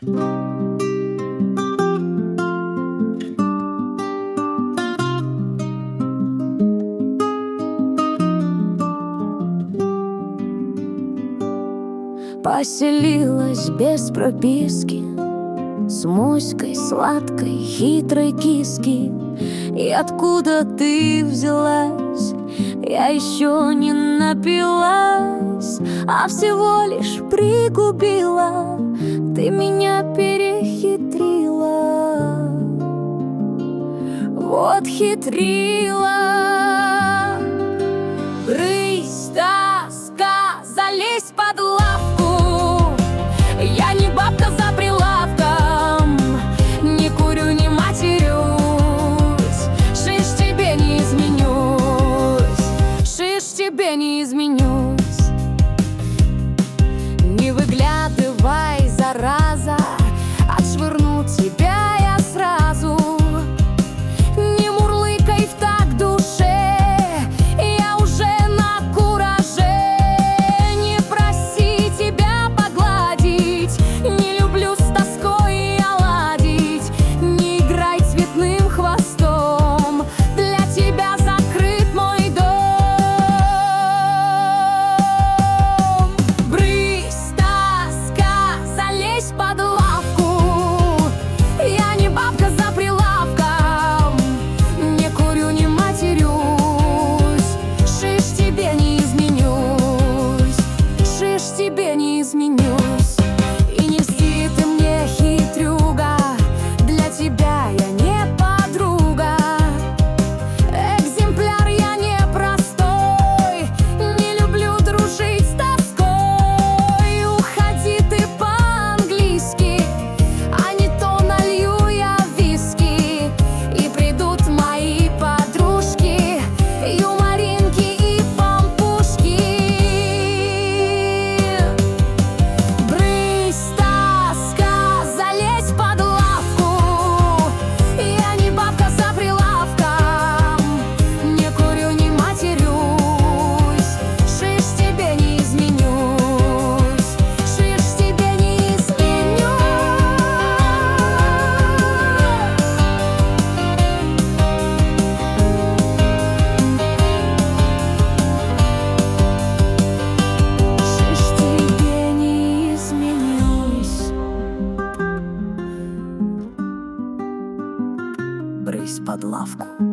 Поселилась без прописки с моськой сладкой, хитрой киски. И откуда ты взялась? Я еще не напилась, а всего лишь пригубила. Ты меня перехитрила, вот хитрила. Брысь, тоска, залезь под лавку. Я не бабка за прилавком, не курю, не матерюсь. Шиш, тебе не изменюсь, шиш, тебе не изменюсь. Не выглядывай, зараза, отшвырну тебя я сразу. Не мурлыкай в такт душе, я уже на кураже. Не проси тебя погладить, не люблю с тоской оладить. Не играй цветным хвостом, для тебя закрыт мой дом. Брысь, тоска, залезь под лавку. Я не бабка за прилавком, не курю, не матерюсь. Шиш, тебе не изменюсь, шиш, тебе не изменюсь. И не льсти ты мне, хитрюга, для тебя я не подруга. Экземпляр я непростой, не люблю дружить с тоской. Уходи ты по-английски, а не то налью я виски. И придут мои подружки, юморинки и пампушки. Брысь, тоска, залезь под лавку. Я не бабка за прилавком, не курю, не матерюсь. Шиш, тебе не изменюсь, шиш, тебе не изменюсь. Шиш, тебе не изменюсь. Брысь под лавку.